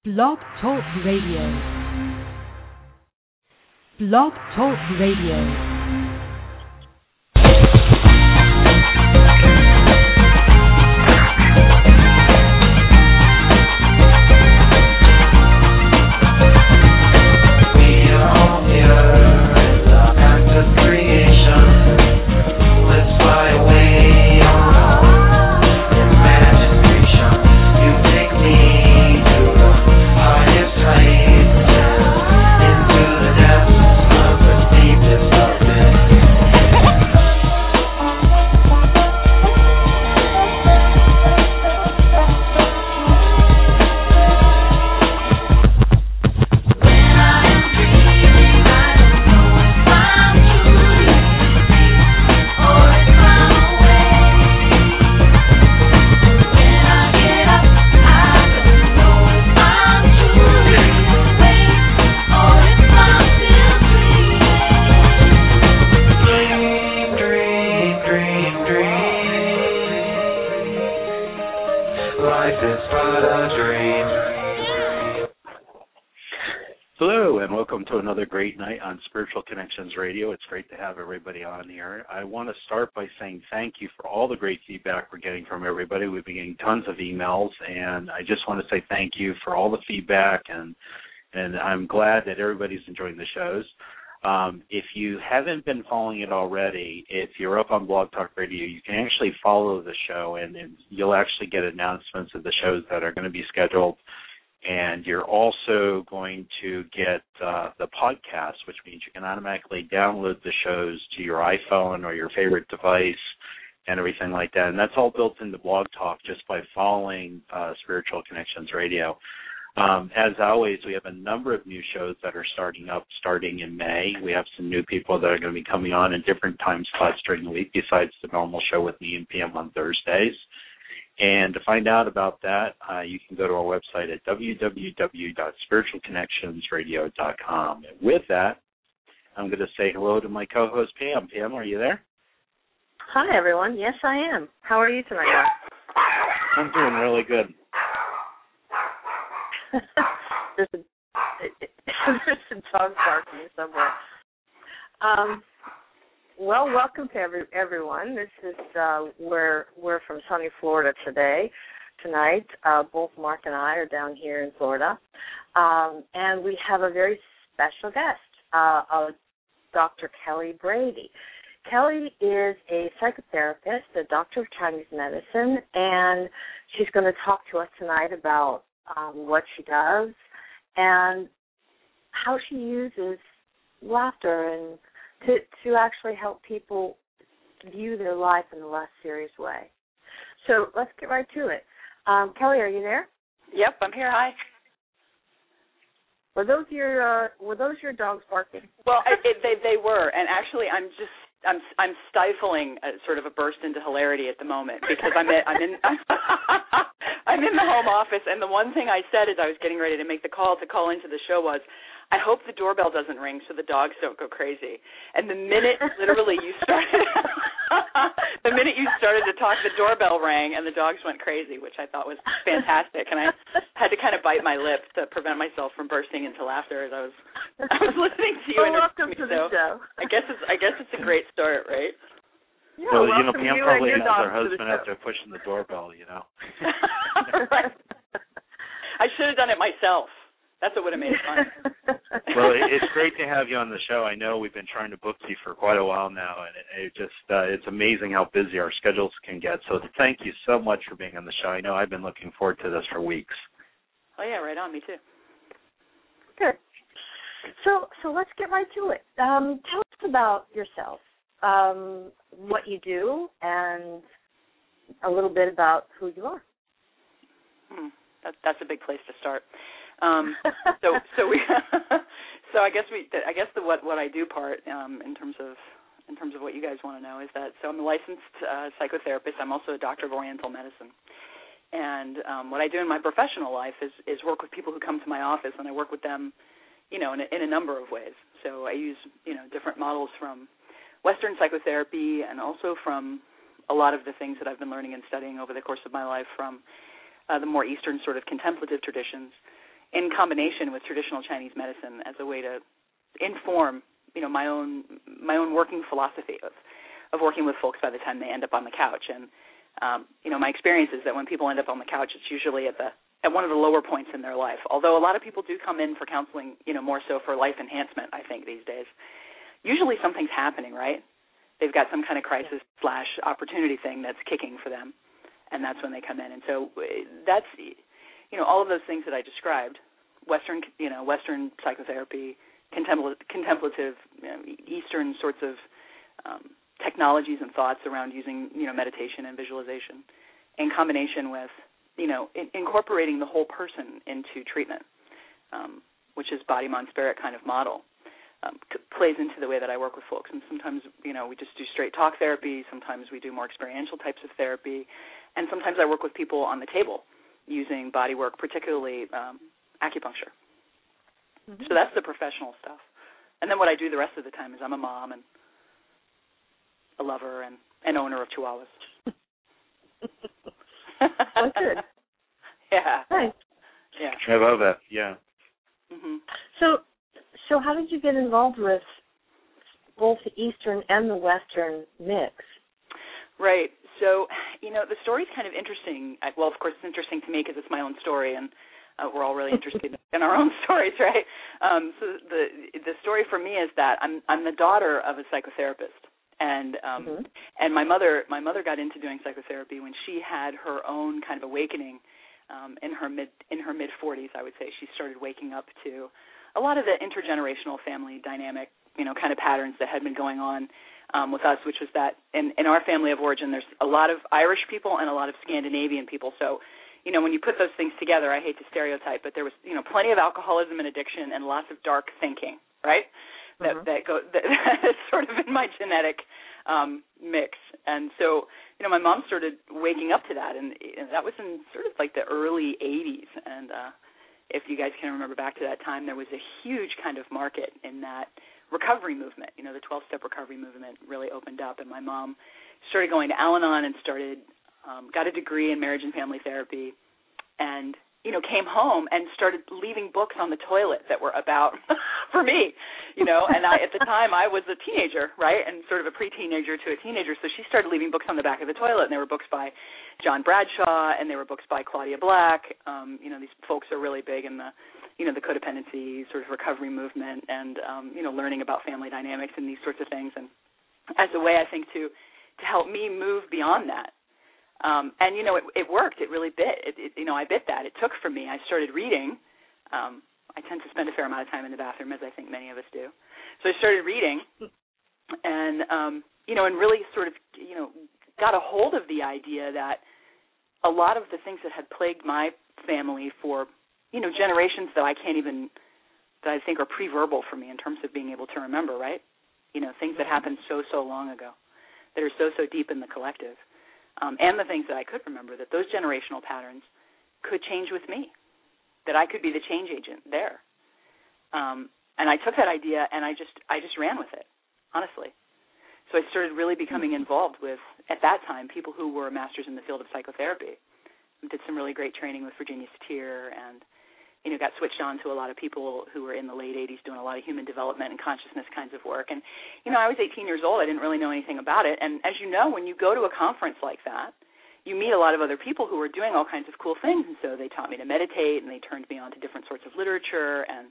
Blog Talk Radio. Blog Talk Radio. Another great night on Spiritual Connections Radio. It's great to have everybody on here. I want to start by saying thank you for all the great feedback we're getting from everybody. We've been getting tons of emails, and I just want to say thank you for all the feedback, and I'm glad that everybody's enjoying the shows. If you haven't been following it already, if you're up on Blog Talk Radio, you can actually follow the show, and you'll actually get announcements of the shows that are going to be scheduled. And you're also going to get the podcast, which means you can automatically download the shows to your iPhone or your favorite device and everything like that. And that's all built into Blog Talk just by following Spiritual Connections Radio. As always, we have a number of new shows that are starting in May. We have some new people that are going to be coming on in different time slots during the week besides the normal show with me and PM on Thursdays. And to find out about that, you can go to our website at www.spiritualconnectionsradio.com. And with that, I'm going to say hello to my co-host, Pam. Pam, are you there? Hi, everyone. Yes, I am. How are you tonight, Mark? I'm doing really good. There's a dog barking somewhere. Well, welcome to everyone. This is we're from sunny Florida tonight. Both Mark and I are down here in Florida, and we have a very special guest, Dr. Kelly Brady. Kelly is a psychotherapist, a doctor of Chinese medicine, and she's going to talk to us tonight about what she does and how she uses laughter and to actually help people view their life in a less serious way. So let's get right to it. Kelly, are you there? Yep, I'm here. Hi. Were those your dogs barking? Well, they were, and actually, I'm stifling sort of a burst into hilarity at the moment because I'm in I'm in the home office, and the one thing I said as I was getting ready to make the call into the show was, I hope the doorbell doesn't ring so the dogs don't go crazy. And the minute literally you started to talk, the doorbell rang and the dogs went crazy, which I thought was fantastic. And I had to kind of bite my lip to prevent myself from bursting into laughter as I was listening to you. Well, welcome to the show. I guess it's a great start, right? Yeah, well, Pam probably has her husband out there pushing the doorbell, Right. I should have done it myself. That's what would have made it fun. Well, it's great to have you on the show. I know we've been trying to book you for quite a while now, and it's amazing how busy our schedules can get. So thank you so much for being on the show. I know I've been looking forward to this for weeks. Oh, yeah, right on. Me too. Good. So let's get right to it. Tell us about yourself, what you do, and a little bit about who you are. That's a big place to start. So I guess what I do part in terms of what you guys want to know is that I'm a licensed psychotherapist. I'm also a doctor of Oriental medicine, and what I do in my professional life is work with people who come to my office, and I work with them, in a number of ways. So I use different models from Western psychotherapy and also from a lot of the things that I've been learning and studying over the course of my life from the more Eastern sort of contemplative traditions. in combination with traditional Chinese medicine as a way to inform, my own working philosophy of working with folks by the time they end up on the couch. And my experience is that when people end up on the couch, it's usually at one of the lower points in their life. Although a lot of people do come in for counseling, more so for life enhancement, I think, these days. Usually something's happening, right? They've got some kind of crisis/opportunity thing that's kicking for them, and that's when they come in. And so that's, all of those things that I described, Western psychotherapy, contemplative, Eastern sorts of technologies and thoughts around using, meditation and visualization, in combination with, incorporating the whole person into treatment, which is body, mind, spirit kind of model, plays into the way that I work with folks. And sometimes, we just do straight talk therapy. Sometimes we do more experiential types of therapy. And sometimes I work with people on the table using body work, particularly acupuncture. Mm-hmm. So that's the professional stuff. And then what I do the rest of the time is I'm a mom and a lover and an owner of chihuahuas. That's good. Yeah. Nice. Yeah. I love that. Yeah. Mm-hmm. So how did you get involved with both the Eastern and the Western mix? Right. So, the story's kind of interesting. Well, of course, it's interesting to me because it's my own story, and we're all really interested in our own stories, right? So the story for me is that I'm the daughter of a psychotherapist, and and my mother got into doing psychotherapy when she had her own kind of awakening in her mid 40s. I would say she started waking up to a lot of the intergenerational family dynamic, kind of patterns that had been going on with us, which was that in our family of origin, there's a lot of Irish people and a lot of Scandinavian people. So, when you put those things together, I hate to stereotype, but there was, plenty of alcoholism and addiction and lots of dark thinking, right? Mm-hmm. That's sort of in my genetic mix. And so, my mom started waking up to that, and that was in sort of like the early 80s. And if you guys can remember back to that time, there was a huge kind of market in that recovery movement. The 12-step recovery movement really opened up, and my mom started going to Al-Anon and got a degree in marriage and family therapy, and came home and started leaving books on the toilet that were about for me, and at the time I was a teenager, right, and sort of a pre-teenager to a teenager, so she started leaving books on the back of the toilet, and there were books by John Bradshaw, and there were books by Claudia Black. These folks are really big in the codependency sort of recovery movement, and learning about family dynamics and these sorts of things, and as a way, I think, to help me move beyond that. And it worked. It really bit. I bit that. It took for me. I started reading. I tend to spend a fair amount of time in the bathroom, as I think many of us do. So I started reading, and and really sort of got a hold of the idea that a lot of the things that had plagued my family for generations that I think are pre-verbal for me in terms of being able to remember, right? Things that happened so long ago that are so deep in the collective. And the things that I could remember, that those generational patterns could change with me, that I could be the change agent there. And I took that idea and I just ran with it, honestly. So I started really becoming involved with, at that time, people who were masters in the field of psychotherapy. Did some really great training with Virginia Satir, and got switched on to a lot of people who were in the late 80s doing a lot of human development and consciousness kinds of work. And, I was 18 years old. I didn't really know anything about it. And as you know, when you go to a conference like that, you meet a lot of other people who were doing all kinds of cool things. And so they taught me to meditate, and they turned me on to different sorts of literature. And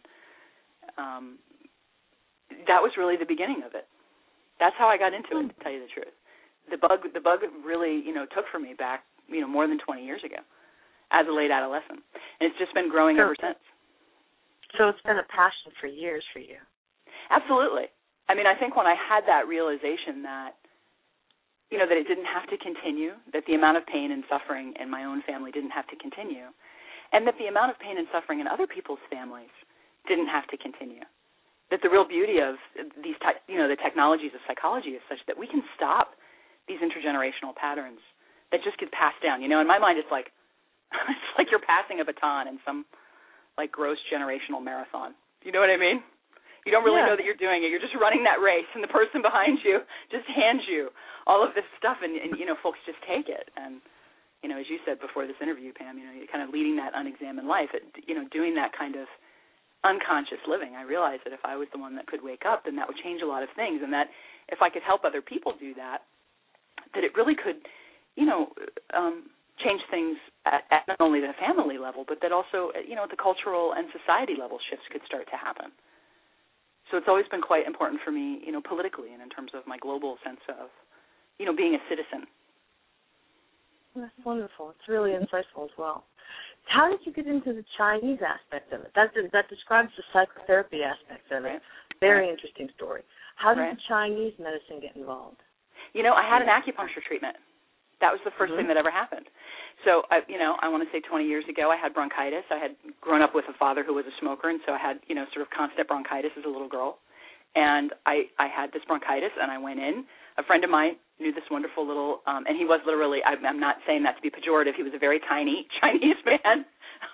that was really the beginning of it. That's how I got into it, to tell you the truth. The bug really, took for me back, more than 20 years ago, as a late adolescent. And it's just been growing ever since. So it's been a passion for years for you. Absolutely. I think when I had that realization that, that it didn't have to continue, that the amount of pain and suffering in my own family didn't have to continue, and that the amount of pain and suffering in other people's families didn't have to continue, that the real beauty of these, the technologies of psychology is such that we can stop these intergenerational patterns that just get passed down. In my mind, it's like you're passing a baton in some gross generational marathon. You know what I mean? You don't really know that you're doing it. You're just running that race, and the person behind you just hands you all of this stuff, and folks just take it. And, as you said before this interview, Pam, kind of leading that unexamined life, doing that kind of unconscious living, I realized that if I was the one that could wake up, then that would change a lot of things, and that if I could help other people do that, that it really could, change things at not only the family level, but that also, at the cultural and society level shifts could start to happen. So it's always been quite important for me, politically and in terms of my global sense of, being a citizen. That's wonderful. It's really insightful as well. How did you get into the Chinese aspect of it? That describes the psychotherapy aspect of it. Very interesting story. How did the Chinese medicine get involved? I had an acupuncture treatment. That was the first thing that ever happened. So, I want to say 20 years ago, I had bronchitis. I had grown up with a father who was a smoker, and so I had, sort of constant bronchitis as a little girl. And I had this bronchitis, and I went in. A friend of mine knew this wonderful little, and he was literally, I'm not saying that to be pejorative, he was a very tiny Chinese man,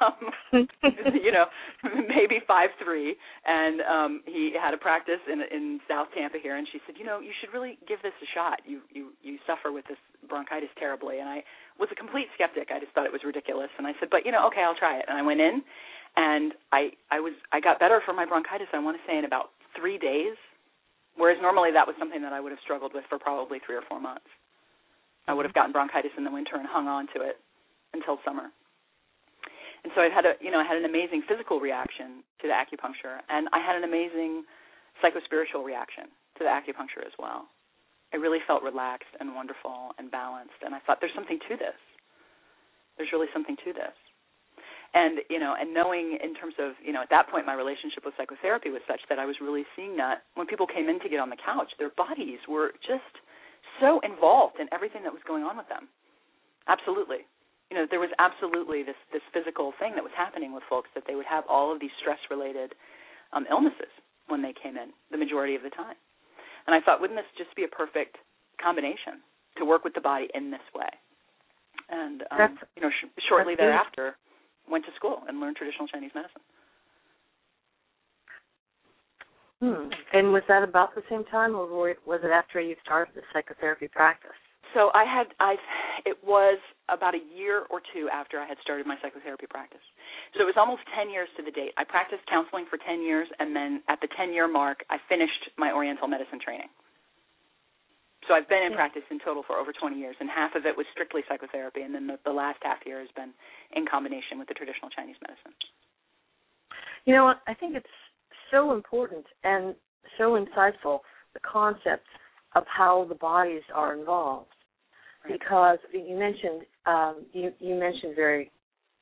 maybe 5'3", and he had a practice in South Tampa here, and she said, you should really give this a shot. You suffer with this bronchitis terribly. And I was a complete skeptic. I just thought it was ridiculous. And I said, but, okay, I'll try it. And I went in, and I got better from my bronchitis, I want to say, in about 3 days, whereas normally that was something that I would have struggled with for probably 3 or 4 months. I would have gotten bronchitis in the winter and hung on to it until summer. And so I had an amazing physical reaction to the acupuncture, and I had an amazing psychospiritual reaction to the acupuncture as well. I really felt relaxed and wonderful and balanced, and I thought there's something to this. There's really something to this. And, and knowing in terms of, at that point my relationship with psychotherapy was such that I was really seeing that when people came in to get on the couch, their bodies were just so involved in everything that was going on with them. Absolutely. There was absolutely this physical thing that was happening with folks, that they would have all of these stress-related illnesses when they came in, the majority of the time. And I thought, wouldn't this just be a perfect combination to work with the body in this way? And, shortly thereafter, went to school and learned traditional Chinese medicine. And was that about the same time, or was it after you started the psychotherapy practice? So it was about a year or two after I had started my psychotherapy practice. So it was almost 10 years to the date. I practiced counseling for 10 years, and then at the 10-year mark, I finished my Oriental medicine training. So I've been in practice in total for over 20 years, and half of it was strictly psychotherapy, and then the last half year has been in combination with the traditional Chinese medicine. You know what? I think it's so important and so insightful, the concept of how the bodies are involved. Right. Because you mentioned very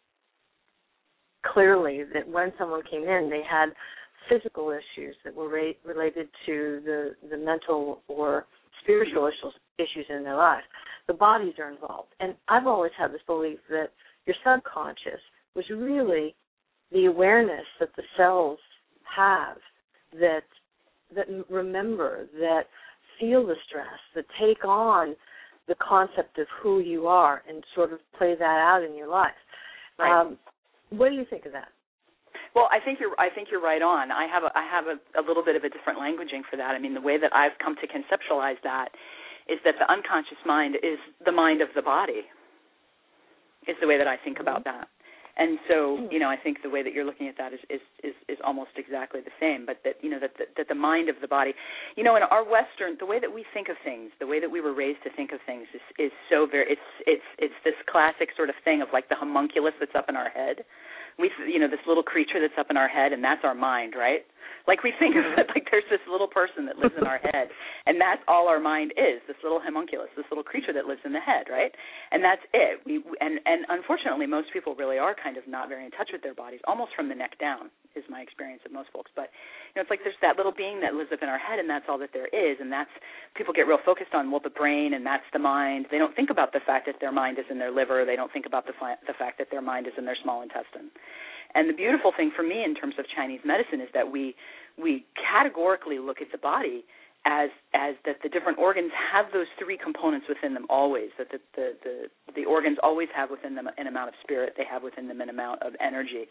clearly that when someone came in, they had physical issues that were related to the mental or spiritual issues in their life. The bodies are involved. And I've always had this belief that your subconscious was really the awareness that the cells have that remember, that feel the stress, that take on the concept of who you are and sort of play that out in your life. Right. What do you think of that? Well, I think you're right on. I have a little bit of a different languaging for that. I mean, the way that I've come to conceptualize that is that the unconscious mind is the mind of the body, is the way that I think about that. And so, I think the way that you're looking at that is almost exactly the same, but that, that the mind of the body, in our Western, the way that we think of things, the way that we were raised to think of things is so very, it's this classic sort of thing of like the homunculus that's up in our head. This little creature that's up in our head, and that's our mind, right? Like we think of it like there's this little person that lives in our head, and that's all our mind is, this little homunculus, this little creature that lives in the head, right? And that's it. And unfortunately, most people really are kind of not very in touch with their bodies, almost from the neck down is my experience of most folks. But, it's like there's that little being that lives up in our head, and that's all that there is, and that's, people get real focused on, well, the brain, and that's the mind. They don't think about the fact that their mind is in their liver. They don't think about the fact that their mind is in their small intestine. And the beautiful thing for me in terms of Chinese medicine is that we categorically look at the body as that the different organs have those three components within them always, that the organs always have within them an amount of spirit, they have within them an amount of energy.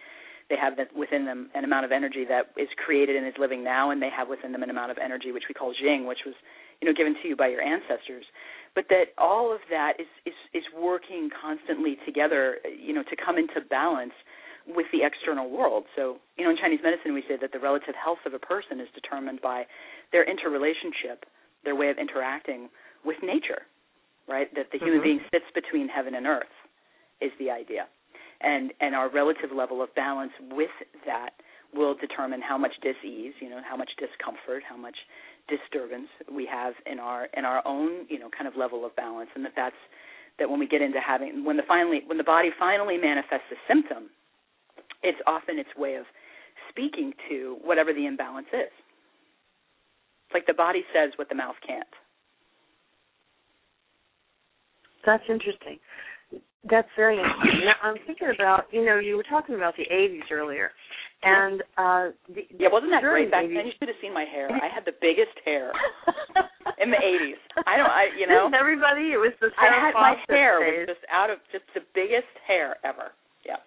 they have within them an amount of energy that is created and is living now, and they have within them an amount of energy which we call Jing, which was, given to you by your ancestors. But that all of that is working constantly together, to come into balance with the external world. So, in Chinese medicine we say that the relative health of a person is determined by their interrelationship, their way of interacting with nature, right? That the human being sits between heaven and earth is the idea. And our relative level of balance with that will determine how much dis-ease, how much discomfort, how much disturbance we have in our own, kind of level of balance. And that when we get into when the body finally manifests a symptom, it's often its way of speaking to whatever the imbalance is. It's like the body says what the mouth can't. That's interesting. That's very interesting. Now, I'm thinking about, you were talking about the 80s earlier. And wasn't that great back then? You should have seen my hair. I had the biggest hair in the 80s. Didn't everybody? It was the my hair was just the biggest hair ever. Yeah.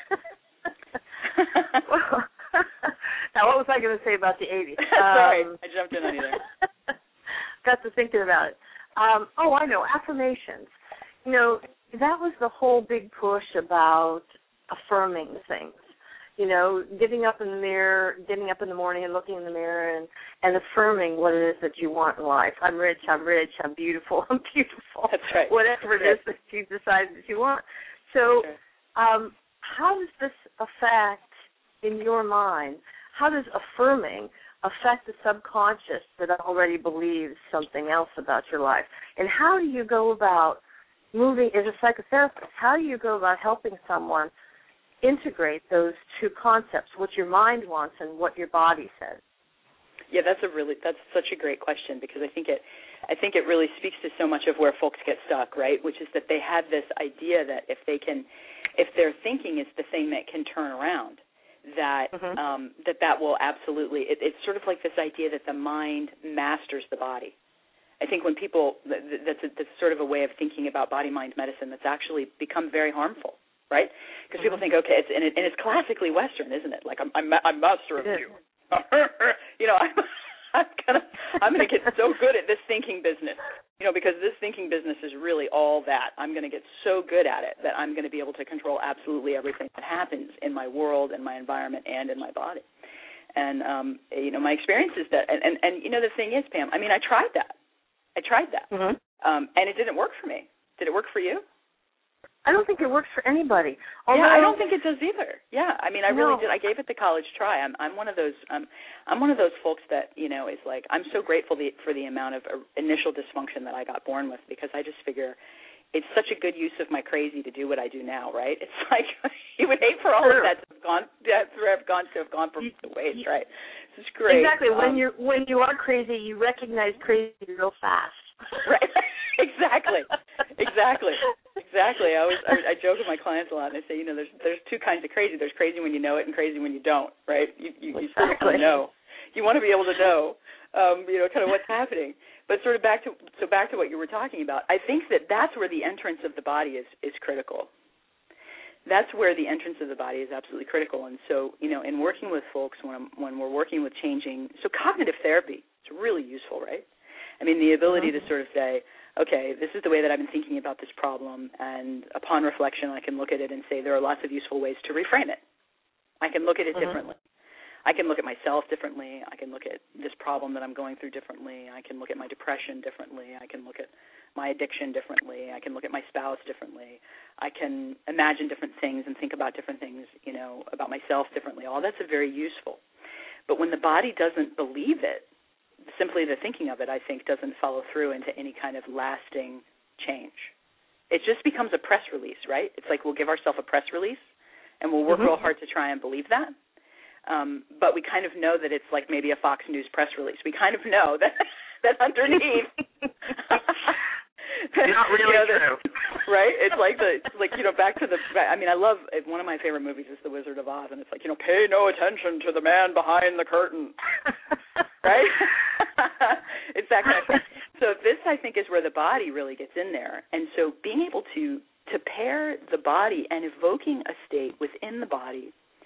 Well, now, what was I going to say about the 80s? Sorry, I jumped in on you there. Got to thinking about it. I know, affirmations. That was the whole big push about affirming things. Getting up in the morning and looking in the mirror and affirming what it is that you want in life. I'm rich, I'm beautiful, I'm beautiful. That's right. Whatever it is that you decide that you want. So how does this affect, in your mind, how does affirming affect the subconscious that already believes something else about your life? And how do you go about moving, as a psychotherapist, how do you go about helping someone integrate those two concepts, what your mind wants and what your body says? Yeah, that's such a great question, because I think it really speaks to so much of where folks get stuck, right? Which is that they have this idea that if their thinking is the thing that can turn around, that that will absolutely. It's sort of like this idea that the mind masters the body. I think when people that's sort of a way of thinking about body-mind medicine that's actually become very harmful. Right? Because people think, okay, it's classically Western, isn't it? Like I'm master of you. I'm gonna get so good at this thinking business, because this thinking business is really all that. I'm gonna get so good at it that I'm gonna be able to control absolutely everything that happens in my world and my environment and in my body. And my experience is that, and the thing is, Pam, I tried that. And it didn't work for me. Did it work for you? I don't think it works for anybody. I don't think it does either. Yeah, I really did. I gave it the college try. I'm one of those. I'm one of those folks that is like, I'm so grateful for the amount of initial dysfunction that I got born with, because I just figure it's such a good use of my crazy to do what I do now. Right? It's like you would hate for all of that to have gone for the waste. Right? This is great. Exactly. When you are crazy, you recognize crazy real fast. Right. Exactly. I joke with my clients a lot, and I say, there's two kinds of crazy. There's crazy when you know it, and crazy when you don't. Right? You sort of want to know. You want to be able to know, kind of what's happening. But sort of back to what you were talking about. I think that's where the entrance of the body is critical. That's where the entrance of the body is absolutely critical. And so, in working with folks, when we're working with changing, so cognitive therapy is really useful, right? The ability to sort of say, okay, this is the way that I've been thinking about this problem, and upon reflection, I can look at it and say there are lots of useful ways to reframe it. I can look at it differently. I can look at myself differently. I can look at this problem that I'm going through differently. I can look at my depression differently. I can look at my addiction differently. I can look at my spouse differently. I can imagine different things and think about different things, about myself differently. All that's very useful. But when the body doesn't believe it, simply the thinking of it, I think, doesn't follow through into any kind of lasting change. It just becomes a press release, right? It's like we'll give ourselves a press release, and we'll work real hard to try and believe that. But we kind of know that it's like maybe a Fox News press release. We kind of know that underneath. Not really true. Right? It's like back to the. I love one of my favorite movies is The Wizard of Oz, and it's like, pay no attention to the man behind the curtain. Right? It's that kind of thing. So this, I think, is where the body really gets in there. And so being able to pair the body and evoking a state within the body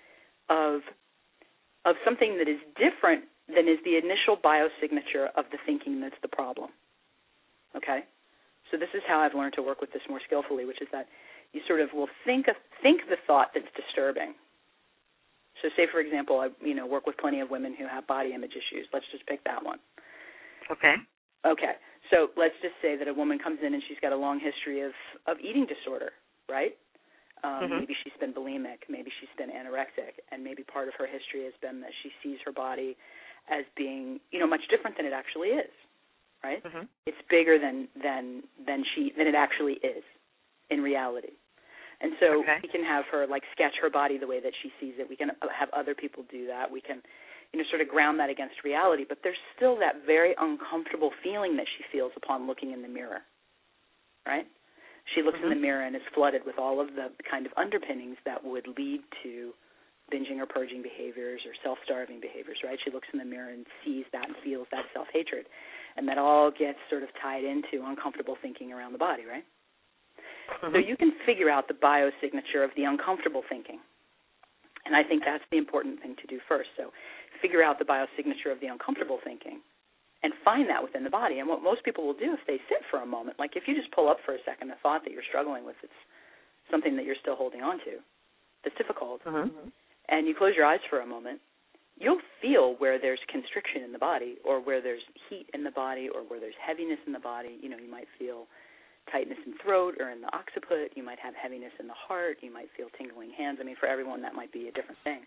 of something that is different than is the initial biosignature of the thinking that's the problem. Okay? So this is how I've learned to work with this more skillfully, which is that you sort of will think the thought that's disturbing. So say, for example, I work with plenty of women who have body image issues. Let's just pick that one. Okay. Okay. So let's just say that a woman comes in and she's got a long history of eating disorder, right? Maybe she's been bulimic, maybe she's been anorexic, and maybe part of her history has been that she sees her body as being, much different than it actually is, right? It's bigger than it actually is in reality. And so we can have her sketch her body the way that she sees it. We can have other people do that. We can, sort of ground that against reality. But there's still that very uncomfortable feeling that she feels upon looking in the mirror, right? She looks in the mirror and is flooded with all of the kind of underpinnings that would lead to binging or purging behaviors or self-starving behaviors, right? She looks in the mirror and sees that and feels that self-hatred. And that all gets sort of tied into uncomfortable thinking around the body, right? So you can figure out the biosignature of the uncomfortable thinking. And I think that's the important thing to do first. So figure out the biosignature of the uncomfortable thinking and find that within the body. And what most people will do if they sit for a moment, like if you just pull up for a second a thought that you're struggling with, it's something that you're still holding on to, that's difficult, and you close your eyes for a moment, you'll feel where there's constriction in the body or where there's heat in the body or where there's heaviness in the body. You might feel tightness in throat or in the occiput. You might have heaviness in the heart. You might feel tingling hands. I mean, for everyone, that might be a different thing.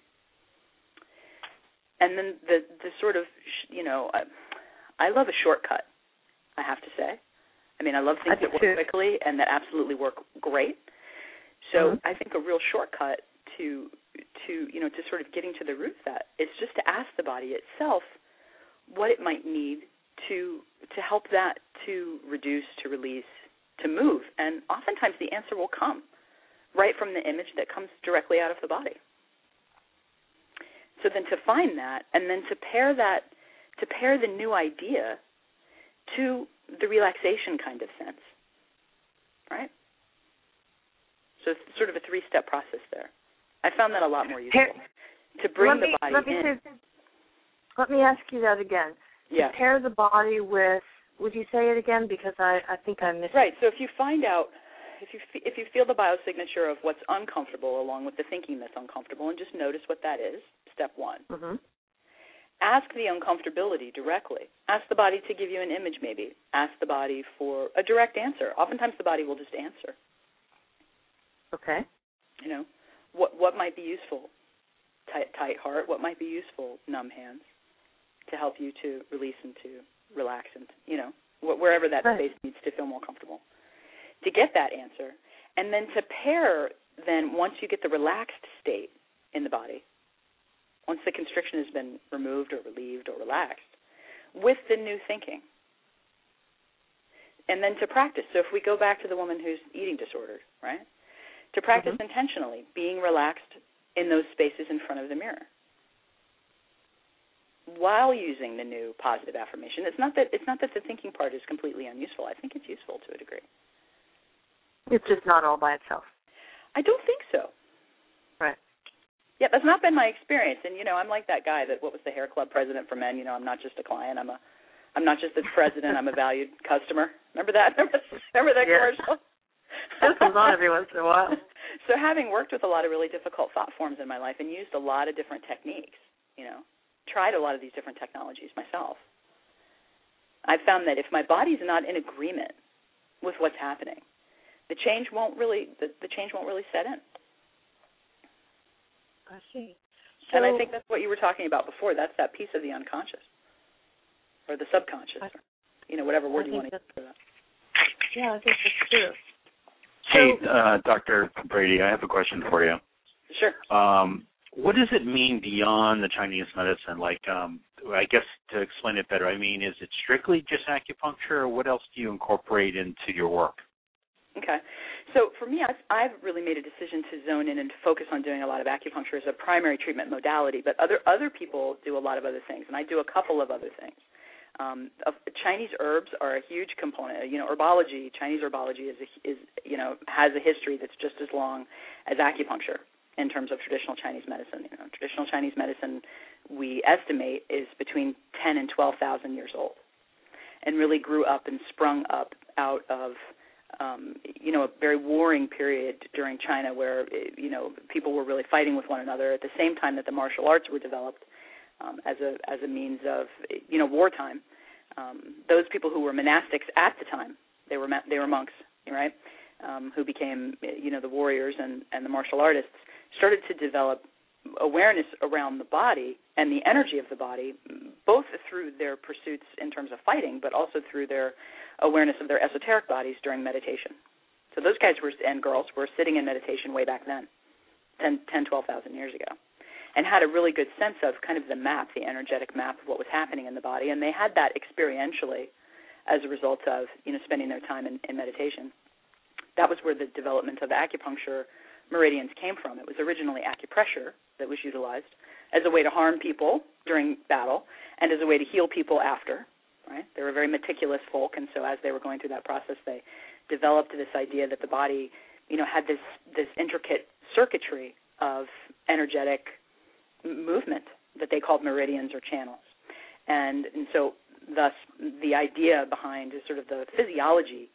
And then the sort of, I love a shortcut, I have to say. I mean, I love things that work quickly and that absolutely work great. So I think a real shortcut to sort of getting to the root of that is just to ask the body itself what it might need to help that to reduce, to release, to move. And oftentimes the answer will come right from the image that comes directly out of the body. So then to find that and then to pair the new idea to the relaxation kind of sense, right? So it's sort of a three-step process there. I found that a lot more useful. To bring the body in. Let me ask you that again. Yeah. To pair the body with, would you say it again? Because I think I missed it. Right. So if you find out, if you feel the biosignature of what's uncomfortable along with the thinking that's uncomfortable, and just notice what that is, step one. Ask the uncomfortability directly. Ask the body to give you an image maybe. Ask the body for a direct answer. Oftentimes the body will just answer. Okay. What might be useful? Tight heart. What might be useful? Numb hands, to help you to release and to relax and, wherever that space needs to feel more comfortable. To get that answer, and then to pair then once you get the relaxed state in the body, once the constriction has been removed or relieved or relaxed, with the new thinking. And then to practice. So if we go back to the woman who's eating disordered, right? To practice intentionally, being relaxed in those spaces in front of the mirror while using the new positive affirmation. It's not that the thinking part is completely unuseful. I think it's useful to a degree. It's just not all by itself. I don't think so. Right. Yeah, that's not been my experience. And, I'm like that guy that, what was the hair club president for men? I'm not just a client. I'm not just the president. I'm a valued customer. Remember that? Remember that commercial? This comes on every once in a while. So having worked with a lot of really difficult thought forms in my life and used a lot of different techniques, tried a lot of these different technologies myself, I've found that if my body's not in agreement with what's happening, the change won't really set in. I see. And I think that's what you were talking about before. That's that piece of the unconscious or the subconscious, or, whatever word you want to use for that. Yeah, I think that's true. Hey, Dr. Brady, I have a question for you. Sure. What does it mean beyond the Chinese medicine? I guess to explain it better, is it strictly just acupuncture, or what else do you incorporate into your work? Okay. So for me, I've really made a decision to zone in and focus on doing a lot of acupuncture as a primary treatment modality, but other people do a lot of other things, and I do a couple of other things. Chinese herbs are a huge component. Herbology, Chinese herbology has a history that's just as long as acupuncture. in terms of traditional Chinese medicine. Traditional Chinese medicine, we estimate, is between 10 and 12,000 years old, and really grew up and sprung up out of a very warring period during China where people were really fighting with one another at the same time that the martial arts were developed as a means of wartime. Those people who were monastics at the time, they were monks, right? Who became the warriors and the martial artists, started to develop awareness around the body and the energy of the body, both through their pursuits in terms of fighting, but also through their awareness of their esoteric bodies during meditation. So those guys and girls were sitting in meditation way back then, 10, 12,000 years ago, and had a really good sense of kind of the map, the energetic map of what was happening in the body, and they had that experientially as a result of spending their time in meditation. That was where the development of acupuncture meridians came from. It was originally acupressure that was utilized as a way to harm people during battle and as a way to heal people after. Right? They were very meticulous folk, and so as they were going through that process, they developed this idea that the body, had this intricate circuitry of energetic movement that they called meridians or channels. And so thus the idea behind sort of the physiology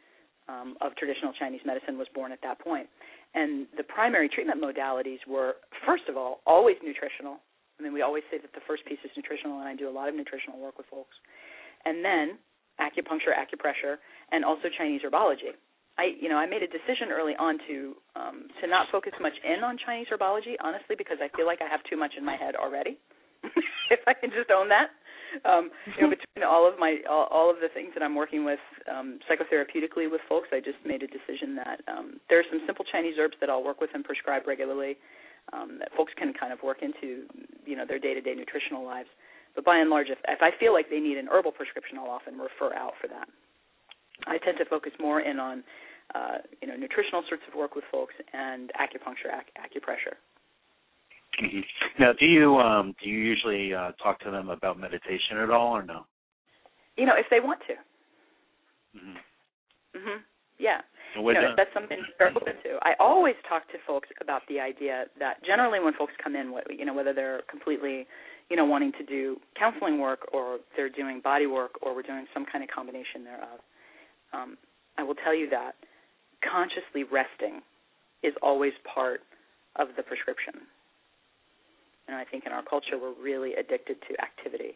of traditional Chinese medicine was born at that point. And the primary treatment modalities were, first of all, always nutritional. I mean, we always say that the first piece is nutritional, and I do a lot of nutritional work with folks. And then acupuncture, acupressure, and also Chinese herbology. I made a decision early on to not focus much in on Chinese herbology, honestly, because I feel like I have too much in my head already. If I can just own that. Between all of the things that I'm working with psychotherapeutically with folks, I just made a decision that there are some simple Chinese herbs that I'll work with and prescribe regularly that folks can kind of work into their day-to-day nutritional lives. But by and large, if I feel like they need an herbal prescription, I'll often refer out for that. I tend to focus more in on nutritional sorts of work with folks and acupuncture, acupressure. Mm-hmm. Now, do you usually talk to them about meditation at all, or no? If they want to. Mm-hmm. Mm-hmm. Yeah. That's something they're open to. I always talk to folks about the idea that generally when folks come in, whether they're completely, wanting to do counseling work or they're doing body work or we're doing some kind of combination thereof, I will tell you that consciously resting is always part of the prescription. And I think in our culture we're really addicted to activity.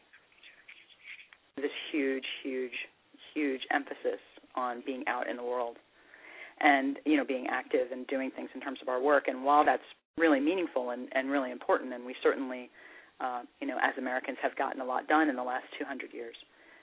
This huge, huge, huge emphasis on being out in the world and, being active and doing things in terms of our work. And while that's really meaningful and really important, and we certainly, as Americans have gotten a lot done in the last 200 years,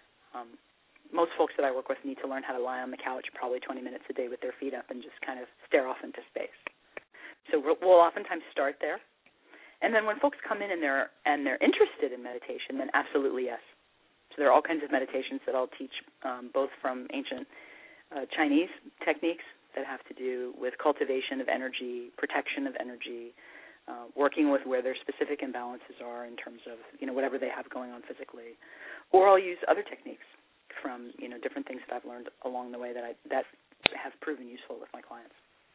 most folks that I work with need to learn how to lie on the couch probably 20 minutes a day with their feet up and just kind of stare off into space. So we'll oftentimes start there. And then when folks come in and they're interested in meditation, then absolutely yes. So there are all kinds of meditations that I'll teach, both from ancient Chinese techniques that have to do with cultivation of energy, protection of energy, working with where their specific imbalances are in terms of whatever they have going on physically, or I'll use other techniques from different things that I've learned along the way that have proven useful with my clients.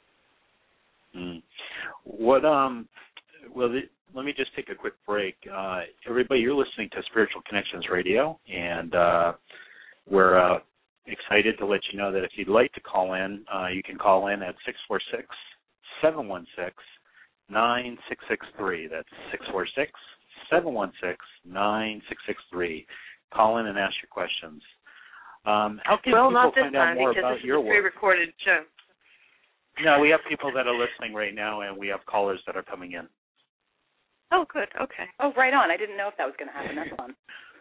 Let me just take a quick break. Everybody, you're listening to Spiritual Connections Radio, and we're excited to let you know that if you'd like to call in, you can call in at 646-716-9663. That's 646-716-9663. Call in and ask your questions. How can people find out more about your work? Pre-recorded show. No, we have people that are listening right now, and we have callers that are coming in. Oh, good. Okay. Oh, right on. I didn't know if that was going to happen. That's fun.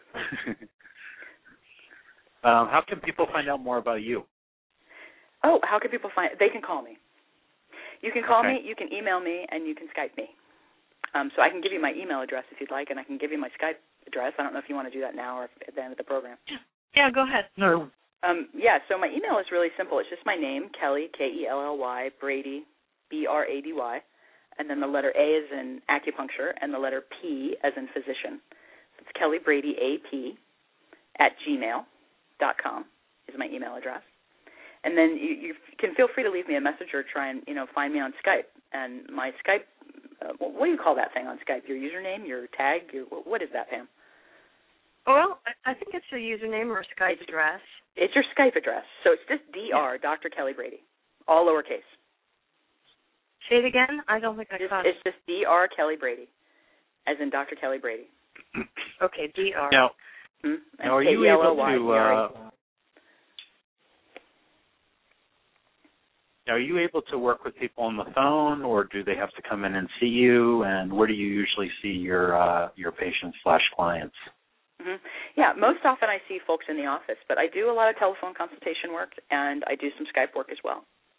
How can people find out more about you? Oh, how can people find? They can call me. You can call me, you can email me, and you can Skype me. So I can give you my email address if you'd like, and I can give you my Skype address. I don't know if you want to do that now or at the end of the program. Yeah, go ahead. No. So my email is really simple. It's just my name, Kelly, Kelly, Brady, Brady, and then the letter A as in acupuncture and the letter P as in physician. It's Kelly Brady, AP, @gmail.com is my email address. And then you can feel free to leave me a message or try and, find me on Skype. And my Skype what do you call that thing on Skype? Your username, your tag, what is that, Pam? Well, I think it's a username or a Skype address. It's your Skype address. So it's just Dr. Dr. Kelly Brady, all lowercase. Say it again? I don't think I caught it. It's just Dr. Kelly Brady, as in Dr. Kelly Brady. Okay, Dr. Now, are you able to... Are you able to work with people on the phone, or do they have to come in and see you? And where do you usually see your patients/clients? Mm-hmm. Yeah, most often I see folks in the office, but I do a lot of telephone consultation work, and I do some Skype work as well.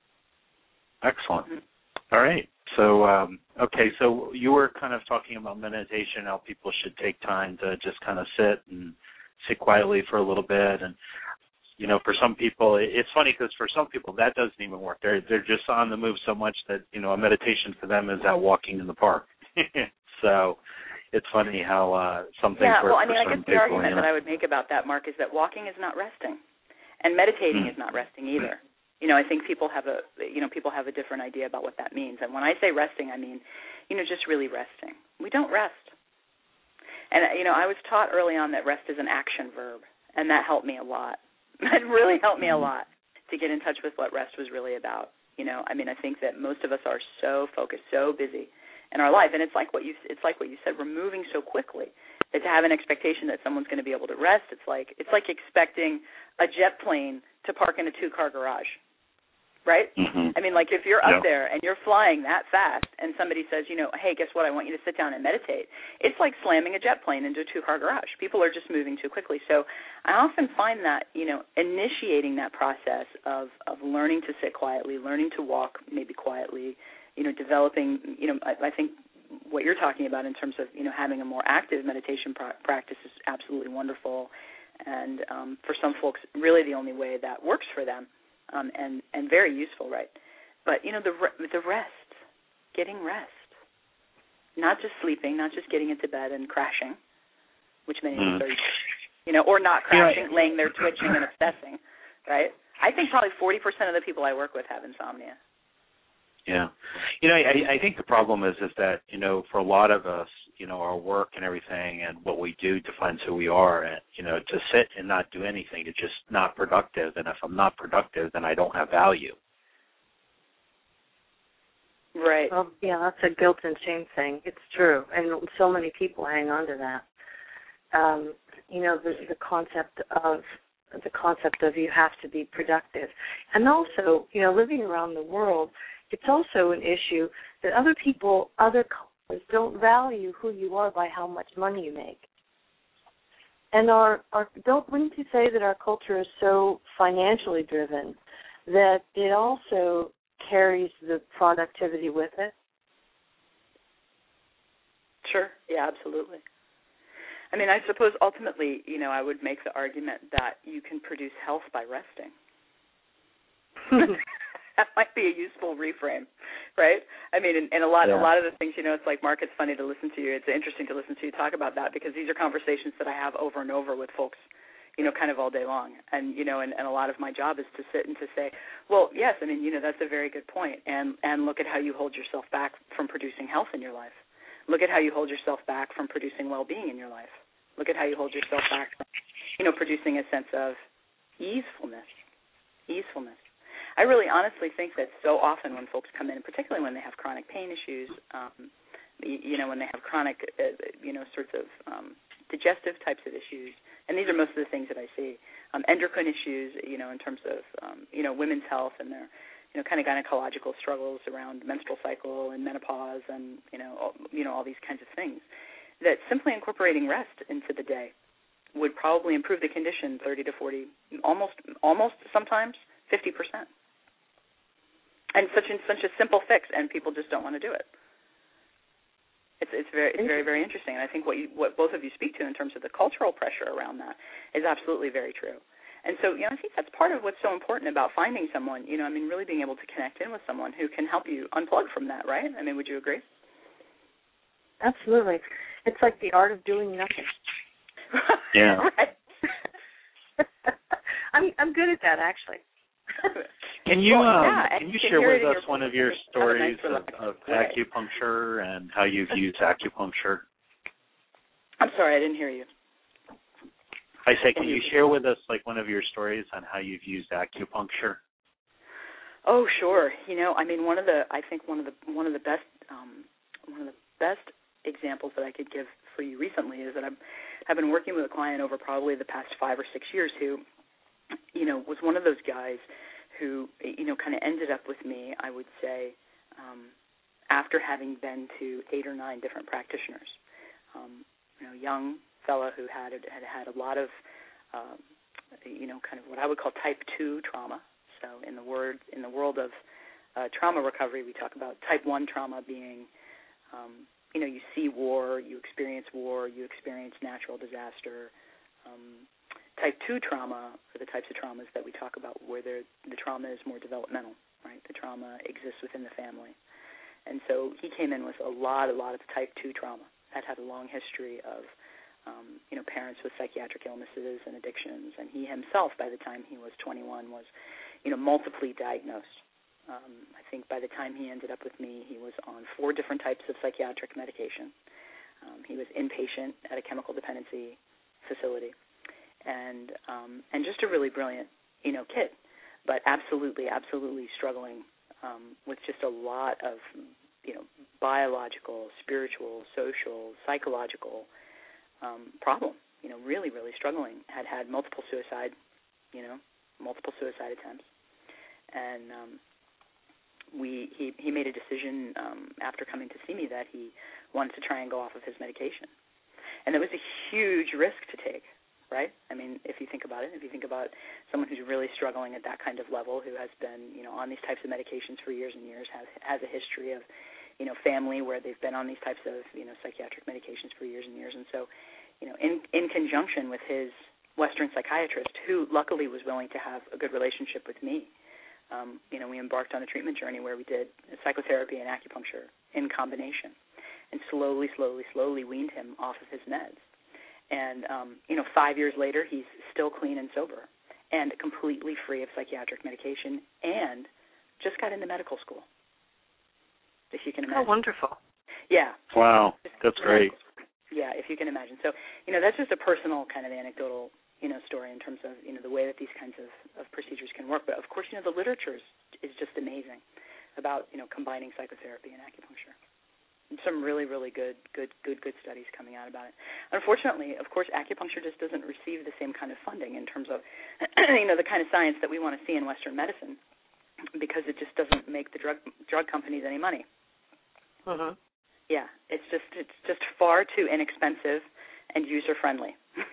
Excellent. Mm-hmm. All right. So, so you were kind of talking about meditation, how people should take time to just kind of sit quietly for a little bit. And, you know, for some people, it's funny because for some people that doesn't even work. They're just on the move so much that, you know, a meditation for them is out walking in the park. So it's funny how some things work for some people. I guess the argument that I would make about that, Mark, is that walking is not resting, and meditating is not resting either. You know, I think people have a different idea about what that means. And when I say resting, I mean, you know, just really resting. We don't rest. And, you know, I was taught early on that rest is an action verb, and that helped me a lot. It really helped me a lot to get in touch with what rest was really about. You know, I mean, I think that most of us are so focused, so busy in our life, and it's like what you said. We're moving so quickly that to have an expectation that someone's going to be able to rest, it's like expecting a jet plane to park in a 2-car garage, right? Mm-hmm. I mean, like if you're up there and you're flying that fast, and somebody says, you know, hey, guess what? I want you to sit down and meditate. It's like slamming a jet plane into a 2-car garage. People are just moving too quickly. So I often find that, you know, initiating that process of learning to sit quietly, learning to walk maybe quietly, you know, developing, you know, I think what you're talking about in terms of, you know, having a more active meditation practice is absolutely wonderful. And for some folks, really the only way that works for them, and very useful, right? But, you know, the rest, getting rest, not just sleeping, not just getting into bed and crashing, which many of us are, you know, or not crashing, laying there twitching and obsessing, right? I think probably 40% of the people I work with have insomnia. Yeah. You know, I think the problem is that, you know, for a lot of us, you know, our work and everything and what we do defines who we are. And, you know, to sit and not do anything is just not productive. And if I'm not productive, then I don't have value. Right. Well, yeah, that's a guilt and shame thing. It's true. And so many people hang on to that. You know, the concept of you have to be productive. And also, you know, living around the world, it's also an issue that other cultures don't value who you are by how much money you make. And wouldn't you say that our culture is so financially driven that it also carries the productivity with it? Sure. Yeah, absolutely. I mean, I suppose ultimately, you know, I would make the argument that you can produce health by resting. That might be a useful reframe, right? I mean, and a lot of the things, you know, it's like, Mark, it's funny to listen to you. It's interesting to listen to you talk about that because these are conversations that I have over and over with folks, you know, kind of all day long. And, you know, and a lot of my job is to sit and to say, well, yes, I mean, you know, that's a very good point. And look at how you hold yourself back from producing health in your life. Look at how you hold yourself back from producing well-being in your life. Look at how you hold yourself back from, you know, producing a sense of easefulness. I really honestly think that so often when folks come in, particularly when they have chronic pain issues, you know, when they have chronic, you know, sorts of digestive types of issues, and these are most of the things that I see, endocrine issues, you know, in terms of, you know, women's health and their, you know, kind of gynecological struggles around menstrual cycle and menopause and, you know, all these kinds of things, that simply incorporating rest into the day would probably improve the condition 30 to 40, almost sometimes 50%. And such a simple fix, and people just don't want to do it. It's very, very interesting. And I think what both of you speak to in terms of the cultural pressure around that is absolutely very true. And so, you know, I think that's part of what's so important about finding someone, you know, I mean, really being able to connect in with someone who can help you unplug from that, right? I mean, would you agree? Absolutely. It's like the art of doing nothing. Yeah. Right. I'm good at that, actually. Can you share with us your one of your stories of way. acupuncture and how you've used acupuncture? I'm sorry, I didn't hear you. I say, can you share with us like one of your stories on how you've used acupuncture? Oh, sure. I mean, one of the best examples that I could give for you recently is that I've been working with a client over probably the past 5 or 6 years who, was one of those guys who, kind of ended up with me, I would say, after having been to 8 or 9 different practitioners. Young fella who had a lot of, kind of what I would call type 2 trauma. So in the world of trauma recovery, we talk about type 1 trauma being, you see war, you experience natural disaster. Type 2 trauma are the types of traumas that we talk about where the trauma is more developmental, right? The trauma exists within the family. And so he came in with a lot of type 2 trauma, had a long history of, parents with psychiatric illnesses and addictions. And he himself, by the time he was 21, was, multiply diagnosed. I think by the time he ended up with me, he was on 4 different types of psychiatric medication. He was inpatient at a chemical dependency facility. And just a really brilliant, kid, but absolutely struggling with just a lot of, biological, spiritual, social, psychological problem. Really struggling. Had multiple suicide attempts, and he made a decision after coming to see me that he wanted to try and go off of his medication, and it was a huge risk to take. Right? I mean, if you think about it, if you think about someone who's really struggling at that kind of level, who has been, on these types of medications for years and years, has a history of, family where they've been on these types of, psychiatric medications for years and years. And so, in conjunction with his Western psychiatrist, who luckily was willing to have a good relationship with me, we embarked on a treatment journey where we did psychotherapy and acupuncture in combination, and slowly weaned him off of his meds. And, 5 years later, he's still clean and sober and completely free of psychiatric medication and just got into medical school, if you can imagine. Oh, wonderful. Yeah. Wow, that's great. Yeah, if you can imagine. So, that's just a personal kind of anecdotal, story in terms of, the way that these kinds of procedures can work. But, of course, the literature is just amazing about, combining psychotherapy and acupuncture. Some really good studies coming out about it. Unfortunately, of course, acupuncture just doesn't receive the same kind of funding in terms of, the kind of science that we want to see in Western medicine, because it just doesn't make the drug companies any money. Mm-hmm. Yeah, it's just far too inexpensive and user friendly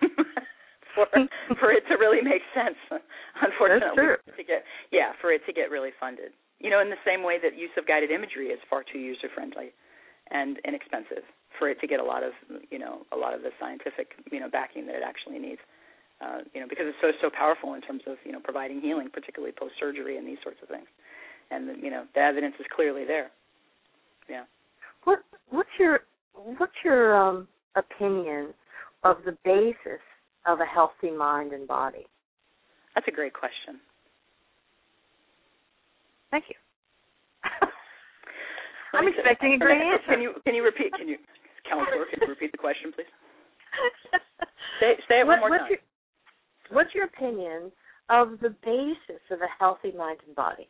for it to really make sense. Unfortunately, for it to get really funded. In the same way that use of guided imagery is far too user friendly and inexpensive for it to get a lot of the scientific, backing that it actually needs, because it's so powerful in terms of, providing healing, particularly post-surgery and these sorts of things. And, the evidence is clearly there. Yeah. What's your opinion of the basis of a healthy mind and body? That's a great question. Thank you. I'm expecting a great answer. Can you repeat? Counselor, can you repeat the question, please? Say it one more time. What's your opinion of the basis of a healthy mind and body?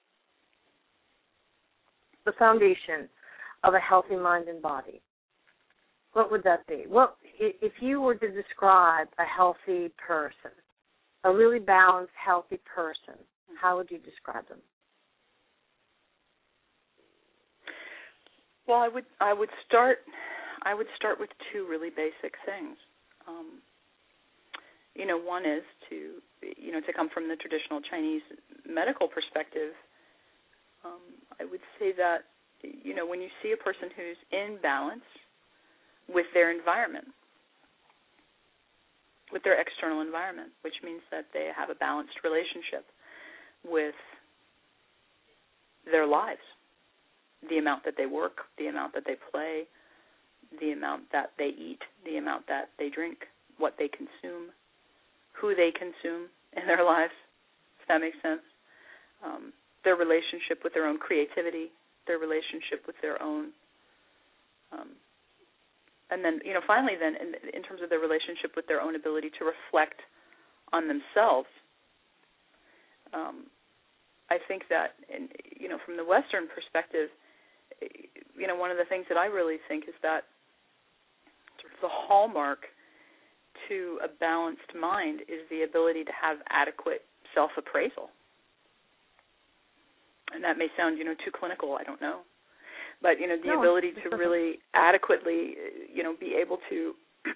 The foundation of a healthy mind and body. What would that be? Well, if you were to describe a healthy person, a really balanced, healthy person, how would you describe them? Well, I would start with 2 really basic things. One is to come from the traditional Chinese medical perspective. I would say that when you see a person who's in balance with their environment, with their external environment, which means that they have a balanced relationship with their lives. The amount that they work, the amount that they play, the amount that they eat, the amount that they drink, what they consume, who they consume in their lives, if that makes sense. their relationship with their own creativity, their relationship with their own, and then, finally then, in terms of their relationship with their own ability to reflect on themselves, I think that, from the Western perspective, one of the things that I really think is that sort of the hallmark to a balanced mind is the ability to have adequate self-appraisal. And that may sound, too clinical, I don't know. But, the ability to really adequately, be able to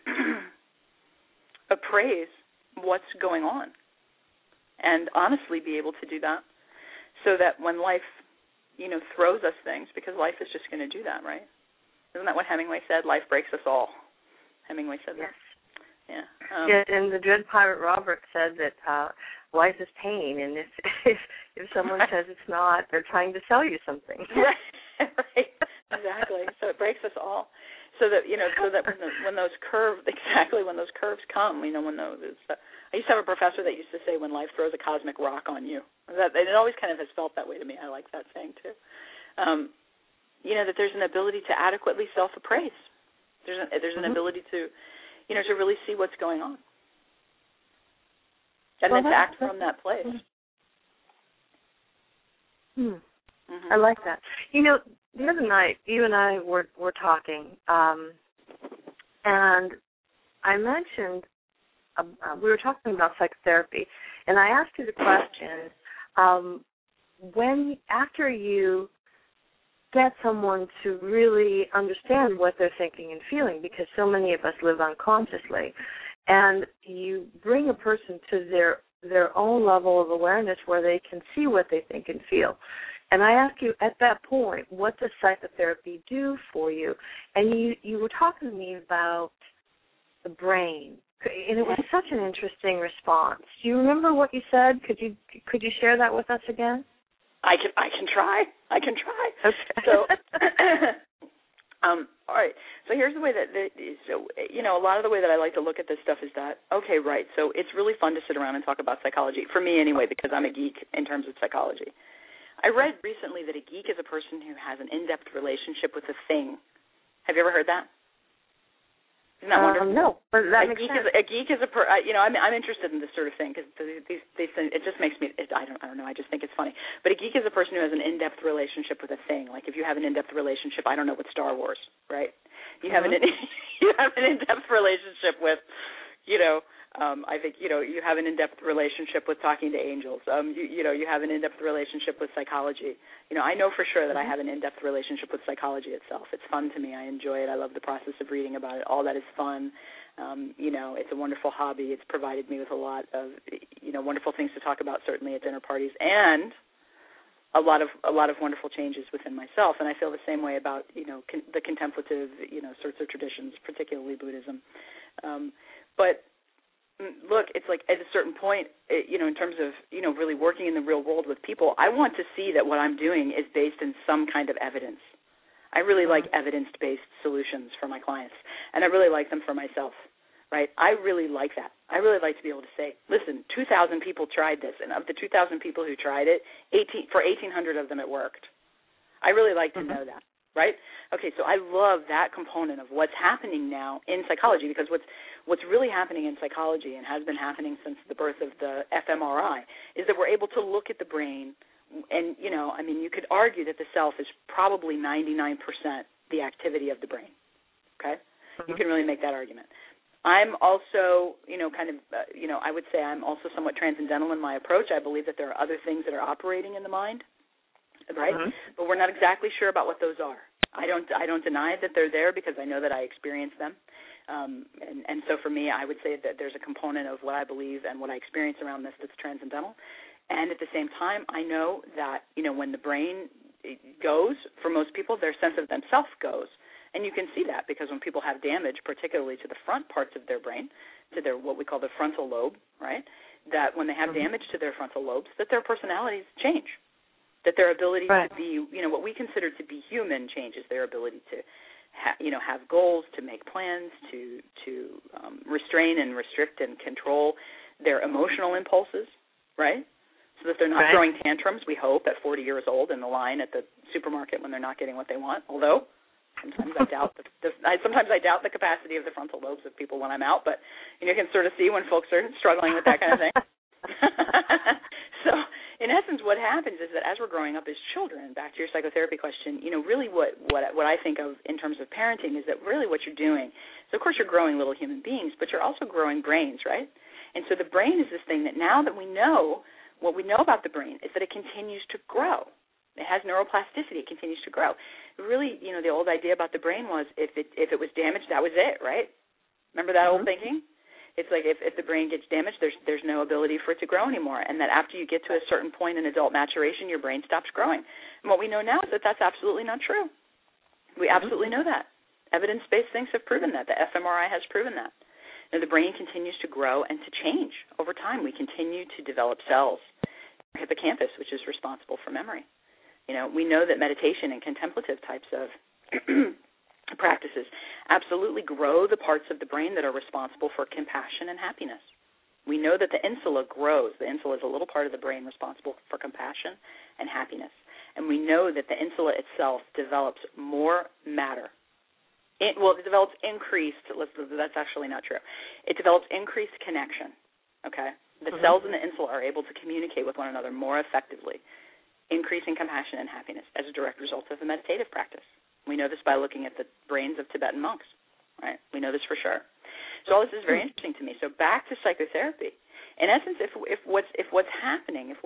appraise what's going on and honestly be able to do that so that when life, throws us things, because life is just going to do that, right? Isn't that what Hemingway said? Life breaks us all. Hemingway said that. Yes. Yeah. And the Dread Pirate Robert said that life is pain, and if someone says it's not, they're trying to sell you something. Right. Exactly. So it breaks us all. So that when those curves come, when those. I used to have a professor that used to say, "When life throws a cosmic rock on you," it always kind of has felt that way to me. I like that saying too. That there's an ability to adequately self-appraise. There's an ability to, to really see what's going on, and then to act from that place. I like that. The other night, you and I were talking, and I mentioned we were talking about psychotherapy, and I asked you the question: after you get someone to really understand what they're thinking and feeling, because so many of us live unconsciously, and you bring a person to their own level of awareness where they can see what they think and feel. And I asked you at that point, what does psychotherapy do for you? And you were talking to me about the brain, and it was such an interesting response. Do you remember what you said? Could you share that with us again? I can try. Okay. So, all right. So here's the way that a lot of the way that I like to look at this stuff is that, okay, right. So it's really fun to sit around and talk about psychology for me anyway, because I'm a geek in terms of psychology. I read recently that a geek is a person who has an in-depth relationship with a thing. Have you ever heard that? Isn't that wonderful? No, but that makes sense. A geek is I'm interested in this sort of thing because it just makes me. I don't know. I just think it's funny. But a geek is a person who has an in-depth relationship with a thing. Like if you have an in-depth relationship, I don't know, with Star Wars, right? You have an in-depth relationship with, I think you have an in-depth relationship with talking to angels. You have an in-depth relationship with psychology. I know for sure that I have an in-depth relationship with psychology itself. It's fun to me. I enjoy it. I love the process of reading about it. All that is fun. It's a wonderful hobby. It's provided me with a lot of wonderful things to talk about, certainly at dinner parties, and a lot of wonderful changes within myself. And I feel the same way about the contemplative sorts of traditions, particularly Buddhism. But look, it's like at a certain point, in terms of, really working in the real world with people, I want to see that what I'm doing is based in some kind of evidence. I really like evidence-based solutions for my clients, and I really like them for myself, right? I really like that. I really like to be able to say, listen, 2,000 people tried this, and of the 2,000 people who tried it, 1,800 of them it worked. I really like to know that. Right? Okay, so I love that component of what's happening now in psychology, because what's really happening in psychology and has been happening since the birth of the fMRI is that we're able to look at the brain and, you could argue that the self is probably 99% the activity of the brain, okay? You can really make that argument. I'm also, I would say I'm also somewhat transcendental in my approach. I believe that there are other things that are operating in the mind, right? But we're not exactly sure about what those are. I don't deny that they're there because I know that I experience them. And so for me, I would say that there's a component of what I believe and what I experience around this that's transcendental. And at the same time, I know that, when the brain goes, for most people, their sense of themselves goes. And you can see that because when people have damage, particularly to the front parts of their brain, to their what we call the frontal lobe, right, that when they have damage to their frontal lobes, that their personalities change. That their ability to be, what we consider to be human changes. Their ability to, have goals, to make plans, to restrain and restrict and control their emotional impulses, right? so that they're not throwing tantrums, we hope, at 40 years old in the line at the supermarket when they're not getting what they want, although sometimes I doubt the capacity of the frontal lobes of people when I'm out, but you can sort of see when folks are struggling with that kind of thing. So, in essence, what happens is that as we're growing up as children, back to your psychotherapy question, really what I think of in terms of parenting is that really what you're doing, so of course you're growing little human beings, but you're also growing brains, right? And so the brain is this thing that now that we know, what we know about the brain is that it continues to grow. It has neuroplasticity. It continues to grow. Really, the old idea about the brain was if it was damaged, that was it, right? Remember that old thinking? It's like if the brain gets damaged, there's no ability for it to grow anymore, and that after you get to a certain point in adult maturation, your brain stops growing. And what we know now is that that's absolutely not true. We absolutely know that. Evidence-based things have proven that. The fMRI has proven that. And the brain continues to grow and to change over time. We continue to develop cells. Hippocampus, which is responsible for memory. We know that meditation and contemplative types of practices absolutely grow the parts of the brain that are responsible for compassion and happiness. We know that the insula grows. The insula is a little part of the brain responsible for compassion and happiness. And we know that the insula itself develops more matter. It develops increased, that's actually not true. It develops increased connection, okay? The cells in the insula are able to communicate with one another more effectively, increasing compassion and happiness as a direct result of a meditative practice. We know this by looking at the brains of Tibetan monks, right? We know this for sure. So all this is very interesting to me. So back to psychotherapy. In essence, if what's happening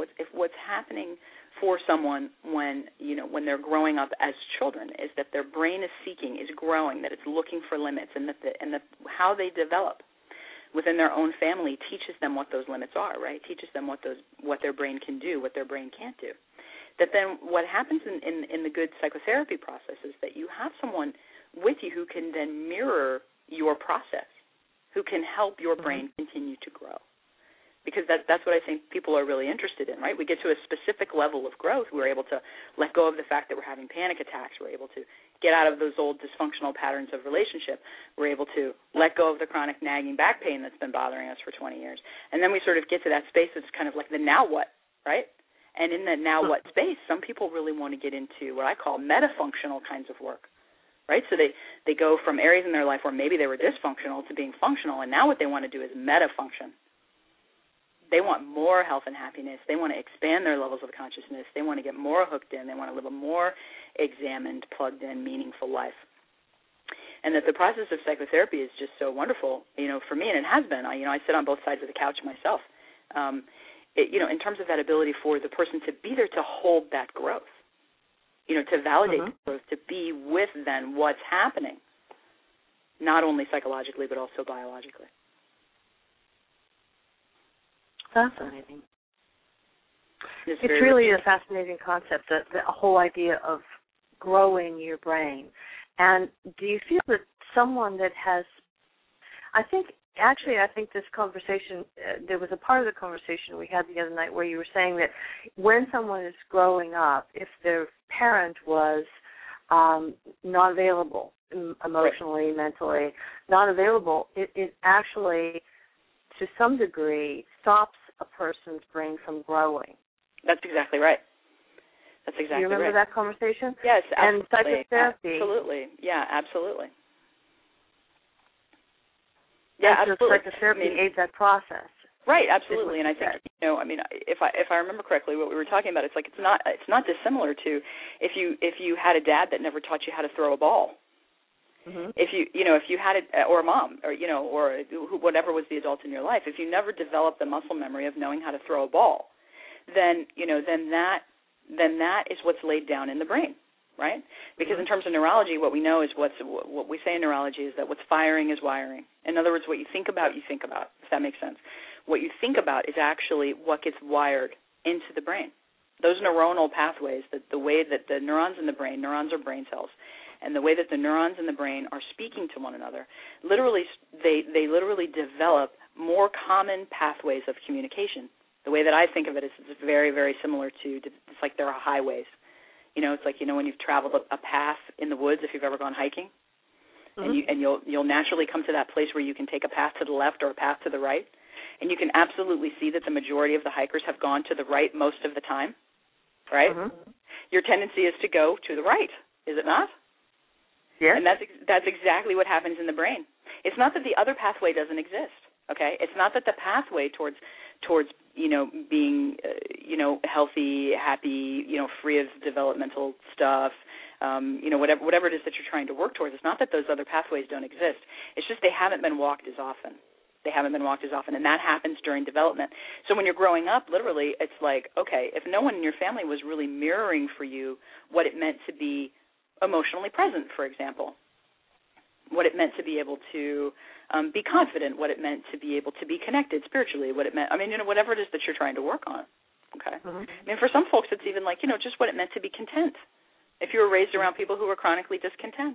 for someone when they're growing up as children is that their brain is growing, that it's looking for limits, and that how they develop within their own family teaches them what those limits are, right? Teaches them what their brain can do, what their brain can't do. That then what happens in the good psychotherapy process is that you have someone with you who can then mirror your process, who can help your brain continue to grow. Because that's what I think people are really interested in, right? We get to a specific level of growth. We're able to let go of the fact that we're having panic attacks. We're able to get out of those old dysfunctional patterns of relationship. We're able to let go of the chronic nagging back pain that's been bothering us for 20 years. And then we sort of get to that space that's kind of like the now what, right? And in the now what space, some people really want to get into what I call metafunctional kinds of work, right? So they go from areas in their life where maybe they were dysfunctional to being functional, and now what they want to do is metafunction. They want more health and happiness. They want to expand their levels of consciousness. They want to get more hooked in. They want to live a more examined, plugged-in, meaningful life. And that the process of psychotherapy is just so wonderful, for me, and it has been. I sit on both sides of the couch myself. In terms of that ability for the person to be there to hold that growth, to validate the growth, to be with then what's happening, not only psychologically but also biologically. Fascinating. It's really a fascinating concept, the whole idea of growing your brain. And do you feel that someone that has, I think this conversation, there was a part of the conversation we had the other night where you were saying that when someone is growing up, if their parent was not available emotionally, mentally, not available, it actually, to some degree, stops a person's brain from growing. That's exactly right. That's exactly right. You remember that conversation? Yes, absolutely. And psychotherapy. Absolutely. Yeah, absolutely. Yeah, absolutely. Psychotherapy aids that process. Right, absolutely. And I think, if I remember correctly, what we were talking about, it's like it's not dissimilar to if you had a dad that never taught you how to throw a ball. Mm-hmm. If you had or a mom, or whatever was the adult in your life, if you never developed the muscle memory of knowing how to throw a ball, then that is what's laid down in the brain, right? Because in terms of neurology, what we know is what we say in neurology is that what's firing is wiring. In other words, what you think about, if that makes sense. What you think about is actually what gets wired into the brain. Those neuronal pathways, the way that the neurons in the brain, neurons are brain cells, and the way that the neurons in the brain are speaking to one another, they literally develop more common pathways of communication. The way that I think of it is it's very, very similar to, it's like there are highways. It's like, when you've traveled a path in the woods, if you've ever gone hiking, and you'll naturally come to that place where you can take a path to the left or a path to the right. and you can absolutely see that the majority of the hikers have gone to the right most of the time, right? Mm-hmm. Your tendency is to go to the right, is it not? Yes. And that's exactly what happens in the brain. It's not that the other pathway doesn't exist, okay? It's not that the pathway towards being healthy, happy, free of developmental stuff, whatever it is that you're trying to work towards. It's not that those other pathways don't exist. It's just they haven't been walked as often. And that happens during development. So when you're growing up, literally, it's like, okay, if no one in your family was really mirroring for you what it meant to be emotionally present, for example, what it meant to be able to be confident, what it meant to be able to be connected spiritually, what it meant, whatever it is that you're trying to work on, okay? Mm-hmm. For some folks it's even like, just what it meant to be content. If you were raised around people who were chronically discontent.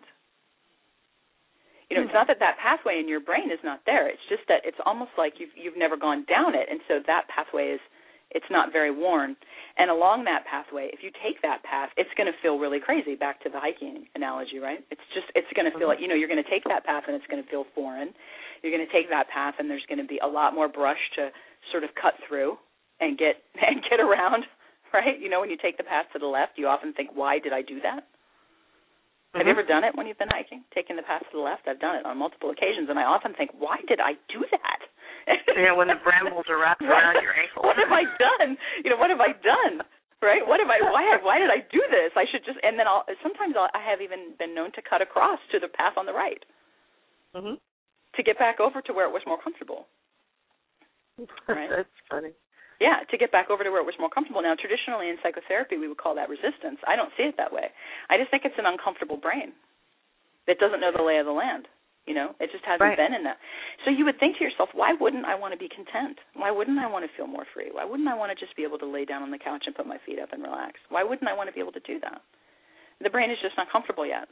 It's not that pathway in your brain is not there. It's just that it's almost like you've never gone down it, and so that pathway it's not very worn. And along that pathway, if you take that path, it's going to feel really crazy, back to the hiking analogy, right? It's going to feel like, you're going to take that path and it's going to feel foreign. You're going to take that path and there's going to be a lot more brush to sort of cut through and get around, right? When you take the path to the left, you often think, why did I do that? Have you ever done it when you've been hiking, taking the path to the left? I've done it on multiple occasions, and I often think, why did I do that? When the brambles are wrapped around your ankle. What have I done? What have I done? Right? Why did I do this? I should just, and then sometimes I have even been known to cut across to the path on the right to get back over to where it was more comfortable. Right? That's funny. Yeah, to get back over to where it was more comfortable. Now, traditionally in psychotherapy, we would call that resistance. I don't see it that way. I just think it's an uncomfortable brain that doesn't know the lay of the land. It just hasn't been in that. So you would think to yourself, why wouldn't I want to be content? Why wouldn't I want to feel more free? Why wouldn't I want to just be able to lay down on the couch and put my feet up and relax? Why wouldn't I want to be able to do that? The brain is just not comfortable yet.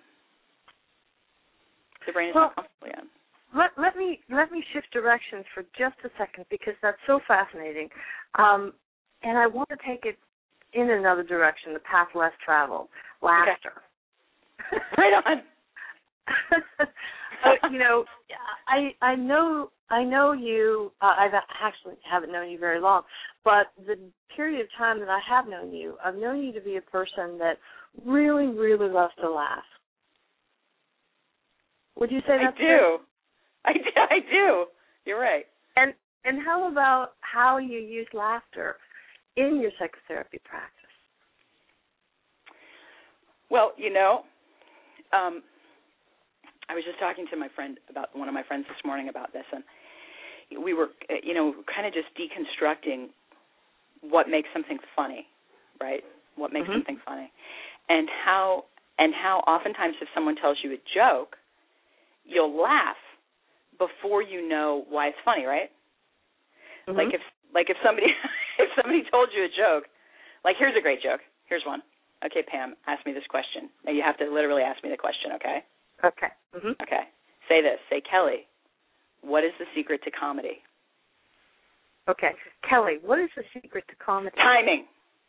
The brain is not comfortable yet. Let me shift directions for just a second, because that's so fascinating, and I want to take it in another direction, the path less traveled, laughter. Okay. Right on. I know you. I actually haven't known you very long, but the period of time that I have known you, I've known you to be a person that really, really loves to laugh. Would you say that's true? I do. You're right. And how about how you use laughter in your psychotherapy practice? Well, I was just talking to one of my friends this morning about this, and we were, kind of just deconstructing what makes something funny, right? What makes something funny, and how oftentimes if someone tells you a joke, you'll laugh before you know why it's funny, right? Like if somebody told you a joke, like here's a great joke. Here's one. Okay, Pam, ask me this question. Now you have to literally ask me the question, okay? Okay. Okay. Say this. Say, Kelly, what is the secret to comedy? Okay. Kelly, what is the secret to comedy? Timing.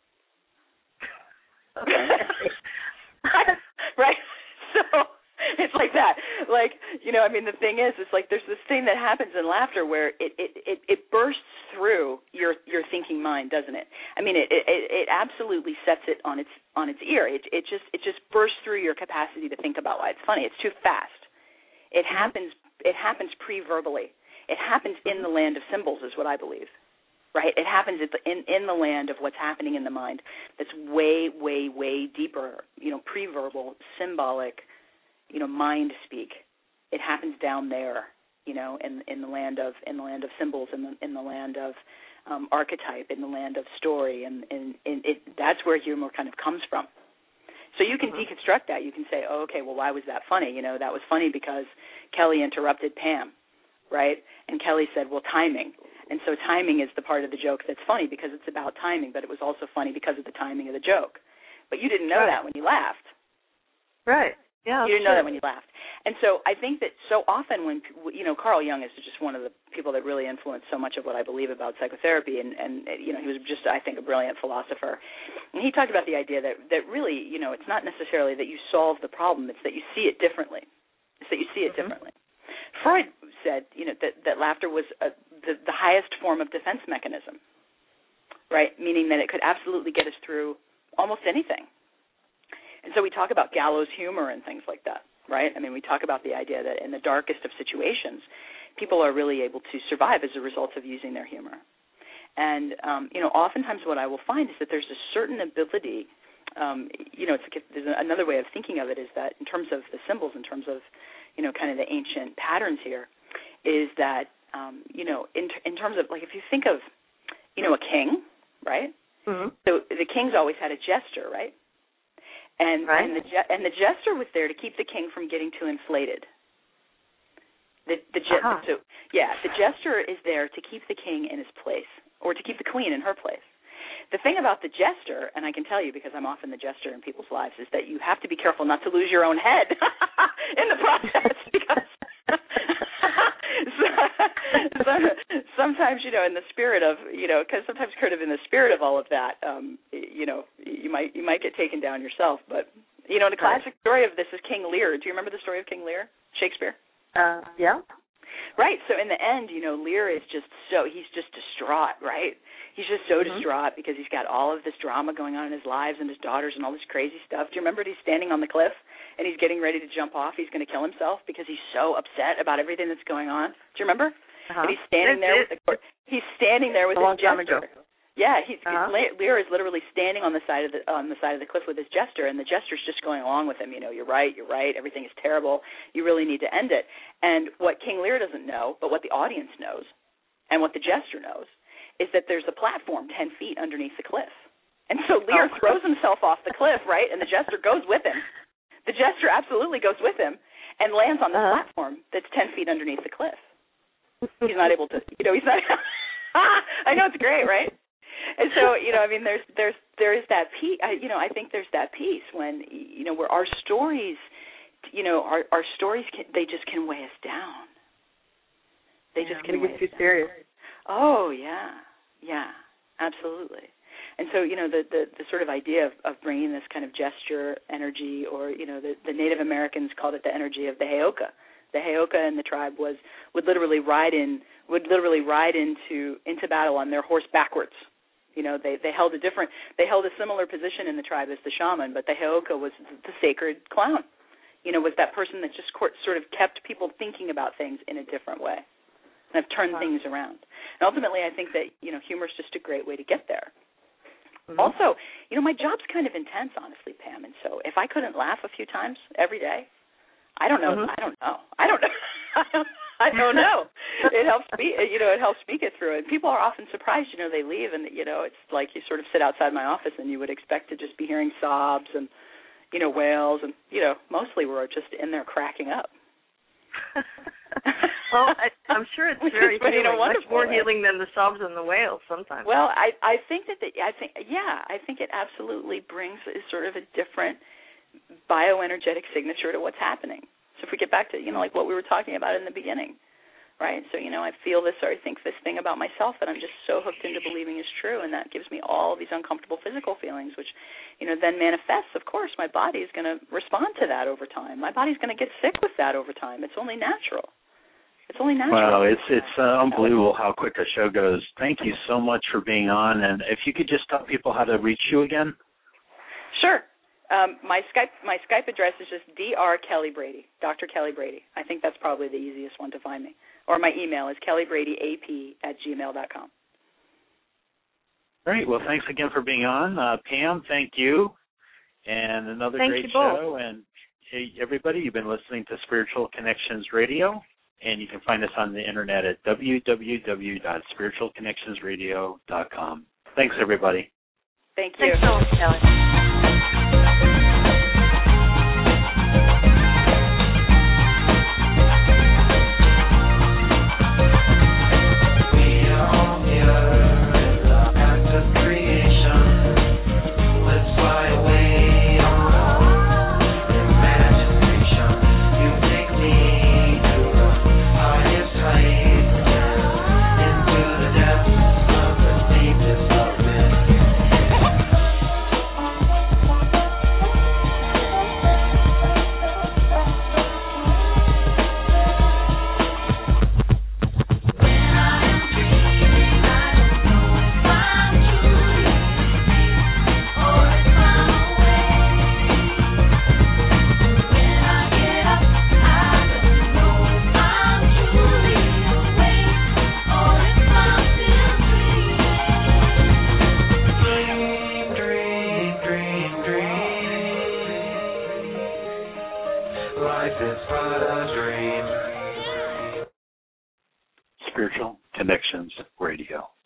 Okay. Right? So it's like that. Like, the thing is, it's like there's this thing that happens in laughter where it bursts through your thinking mind, doesn't it? It absolutely sets it on its ear. It just bursts through your capacity to think about why it's funny. It's too fast. It happens pre-verbally. It happens in the land of symbols, is what I believe. Right? It happens in the land of what's happening in the mind. That's way, way, way deeper. Pre-verbal, symbolic. Mind speak. It happens down there, in the land of symbols, in the land of archetype, in the land of story, and that's where humor kind of comes from. So you can deconstruct that. You can say, oh, okay, well, why was that funny? That was funny because Kelly interrupted Pam, right? And Kelly said, well, timing. And so timing is the part of the joke that's funny because it's about timing, but it was also funny because of the timing of the joke. But you didn't know that when you laughed. Right. Yeah, you didn't know that when you laughed. And so I think that so often when, Carl Jung is just one of the people that really influenced so much of what I believe about psychotherapy, and he was just, I think, a brilliant philosopher. And he talked about the idea that really, it's not necessarily that you solve the problem, it's that you see it differently. It's that you see it differently. Freud said, that laughter was the highest form of defense mechanism, right? Meaning that it could absolutely get us through almost anything. And so we talk about gallows humor and things like that, right? I mean, we talk about the idea that in the darkest of situations, people are really able to survive as a result of using their humor. And, oftentimes what I will find is that there's a certain ability, it's like there's another way of thinking of it is that in terms of the symbols, in terms of, kind of the ancient patterns here, is that, in terms of, like, if you think of, a king, right? Mm-hmm. So the king's always had a jester, right? And the jester was there to keep the king from getting too inflated. The jester is there to keep the king in his place, or to keep the queen in her place. The thing about the jester, and I can tell you because I'm often the jester in people's lives, is that you have to be careful not to lose your own head in the process, because sometimes, in the spirit of, because sometimes kind of in the spirit of all of that, you might get taken down yourself. But, the classic story of this is King Lear. Do you remember the story of King Lear, Shakespeare? Yeah. Right. So in the end, Lear is he's just distraught, right? He's just so distraught because he's got all of this drama going on in his lives and his daughters and all this crazy stuff. Do you remember he's standing on the cliff and he's getting ready to jump off? He's going to kill himself because he's so upset about everything that's going on. Do you remember? Uh-huh. And he's standing there with his jester. Yeah, Lear is literally standing on the side of the cliff with his jester, and the jester's just going along with him. You're right, everything is terrible. You really need to end it. And what King Lear doesn't know, but what the audience knows, and what the jester knows, is that there's a platform 10 feet underneath the cliff. And so Lear throws himself off the cliff, right, and the jester goes with him. The jester absolutely goes with him and lands on the platform that's 10 feet underneath the cliff. He's not able to, he's not. I know, it's great, right? And so, there is that piece. I think there's that piece when where our stories, our stories they just can weigh us down. They just can weigh us down. Too serious. Oh yeah, absolutely. And so the sort of idea of bringing this kind of gesture energy, or the Native Americans called it the energy of the Heoka. The Heoka in the tribe would literally ride into battle on their horse backwards. They held a similar position in the tribe as the shaman, but the Heoka was the sacred clown. Was that person that just sort of kept people thinking about things in a different way, and have turned things around. And ultimately, I think that humor is just a great way to get there. Mm-hmm. Also, my job's kind of intense, honestly, Pam, and so if I couldn't laugh a few times every day, I don't know. I don't know. It helps me. It helps me get through it. People are often surprised. They leave, and it's like you sort of sit outside my office, and you would expect to just be hearing sobs and wails, and mostly we're just in there cracking up. Well, I'm sure it's very healing, much more healing than the sobs and the wails sometimes. Well, I think it absolutely brings sort of a different bioenergetic signature to what's happening. So if we get back to, like what we were talking about in the beginning, right? So, I feel this or I think this thing about myself that I'm just so hooked into believing is true, and that gives me all these uncomfortable physical feelings, which, then manifests. Of course, my body is going to respond to that over time. My body's going to get sick with that over time. It's only natural. Wow, it's unbelievable how quick the show goes. Thank you so much for being on, and if you could just tell people how to reach you again. Sure. My Skype address is just Dr. Kelly Brady, Dr. Kelly Brady. I think that's probably the easiest one to find me. Or my email is kellybradyap@gmail.com. Great. Well, thanks again for being on. Pam, thank you. And another great show. And hey, everybody, you've been listening to Spiritual Connections Radio, and you can find us on the internet at www.spiritualconnectionsradio.com. Thanks, everybody. Thank you. Thanks so much, Kelly. Connections Radio.